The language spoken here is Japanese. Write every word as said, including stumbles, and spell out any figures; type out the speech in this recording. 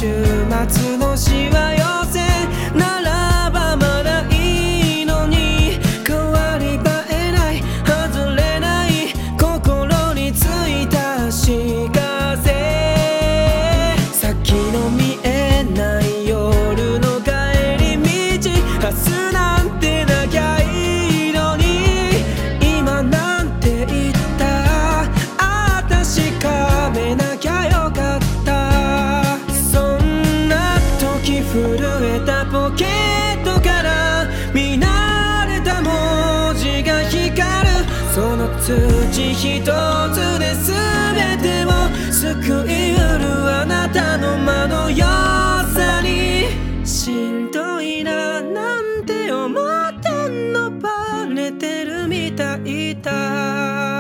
週末のしわ寄せならばまだいいのに、変わり映えない外れない心についた足かせ、先の見えない夜の帰り道、明日なんてなきゃいいのに、今なんて言ったあたしかめなきゃよかった。そんな時震えたポケットから見慣れた文字が光る、その通知一つで全てを救い得るあなたの間の良さに、しんどいななんて思ってんのバレてるみたいだ。